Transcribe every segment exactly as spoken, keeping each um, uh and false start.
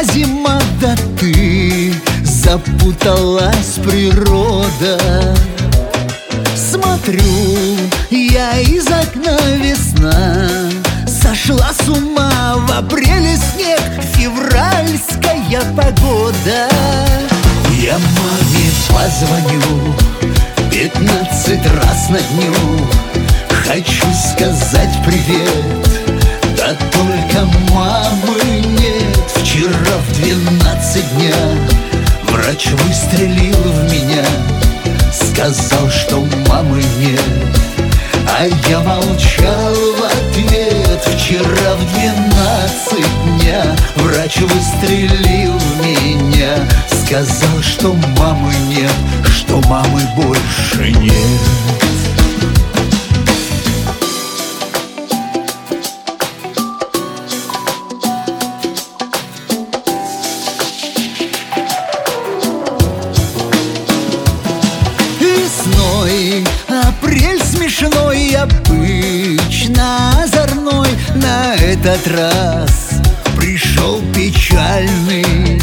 зима, да ты запуталась природа. Смотрю я из окна, весна сошла с ума. В апреле снег, февральская погода. Я маме позвоню пятнадцать раз на дню. Хочу сказать привет, да только мамы нет. Вчера в двенадцать дня врач выстрелил в меня, сказал, что мамы нет, а я молчал в ответ. Вчера в двенадцать дня врач выстрелил в меня, сказал, что мамы нет, что мамы больше нет. Апрель смешной, обычно озорной, на этот раз пришел печальный.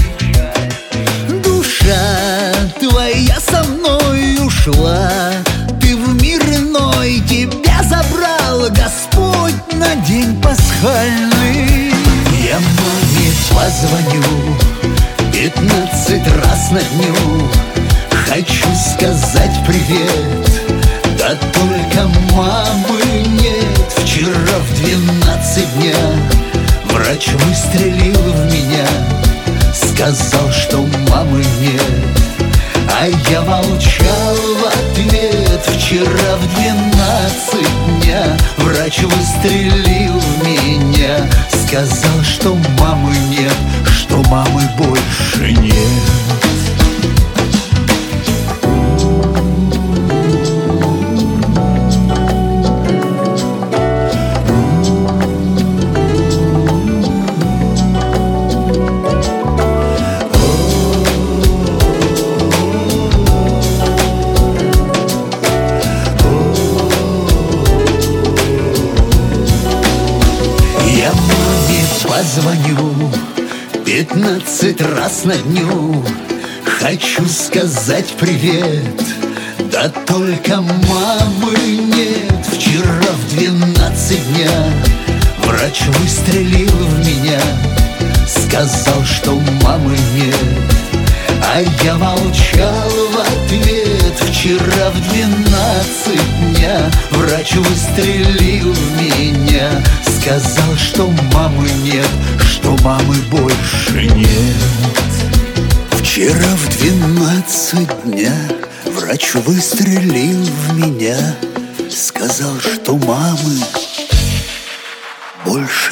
Душа твоя со мной ушла, ты в мир иной, тебя забрал Господь на день пасхальный. Я маме позвоню пятнадцать раз на дню. Хочу сказать привет, да только мамы нет. Вчера в двенадцать дня врач выстрелил в меня, сказал, что мамы нет, а я молчал в ответ. Вчера в двенадцать дня врач выстрелил в меня, сказал, что мамы нет, что мамы больше нет. Я маме позвоню пятнадцать раз на дню. Хочу сказать привет, да только мамы нет. Вчера в двенадцать дня врач выстрелил в меня, сказал, что мамы нет, а я молчал в ответ. Вчера в двенадцать дня врач выстрелил в меня, сказал, что мамы нет, что мамы больше нет. Вчера в двенадцать дня врач выстрелил в меня, сказал, что мамы больше